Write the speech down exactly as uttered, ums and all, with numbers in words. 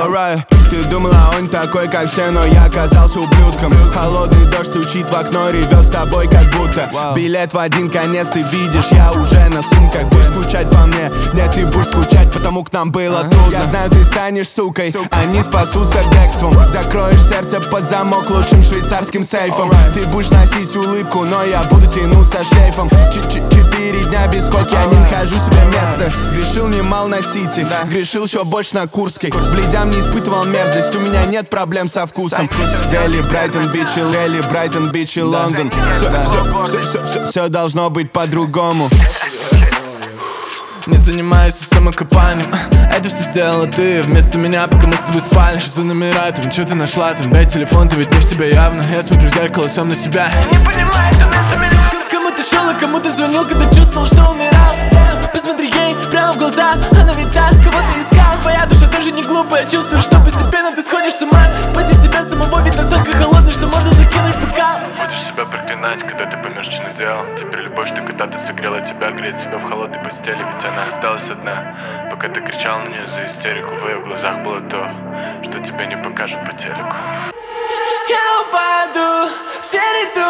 Alright. Ты думала, он такой, как все, но я оказался ублюдком. Холодный дождь стучит в окно, ревет с тобой, как будто билет в один конец ты видишь, я уже на сумках. Будешь скучать по мне, нет, ты будешь скучать, потому к нам было трудно. Я знаю, ты станешь сукой, они спасутся бегством. Закроешь сердце под замок лучшим швейцарским сейфом. Ты будешь носить улыбку, но я буду тянуться шлейфом. Четыре дня без коки, я не нахожу себе места. Грешил немал на Сити, грешил еще больше на Курской. Бледям не испытывал мерзость, у меня нет проблем со вкусом. Дели, Брайтон, Бич и Лели, Брайтон, Бич и Лондон. Все должно быть по-другому. Не занимаюсь самокопанием, это все сделала ты вместо меня, пока мы с тобой спали. Что за номера там, что ты нашла там? Дай телефон, ты ведь не в себе явно. Я смотрю в зеркало, сам на себя. Не понимаю, что вместо меня. Кому ты шел и кому ты звонил, когда чувствовал, что умирал? Посмотри ей прямо в глаза, она ведь так, кого ты искал. Твоя душа тоже не глупая, чувствуешь, что постепенно ты сходишь с ума. Спаси себя самого, ведь настолько холодный, что можно закинуть бокал. Будешь себя проклинать, когда ты поймешь, что наделал. Теперь любовь, что когда-то согрела тебя, греет себя в холодной постели. Ведь она осталась одна, пока ты кричал на нее за истерику. В ее глазах было то, что тебе не покажут по телеку. Я упаду в серый тур.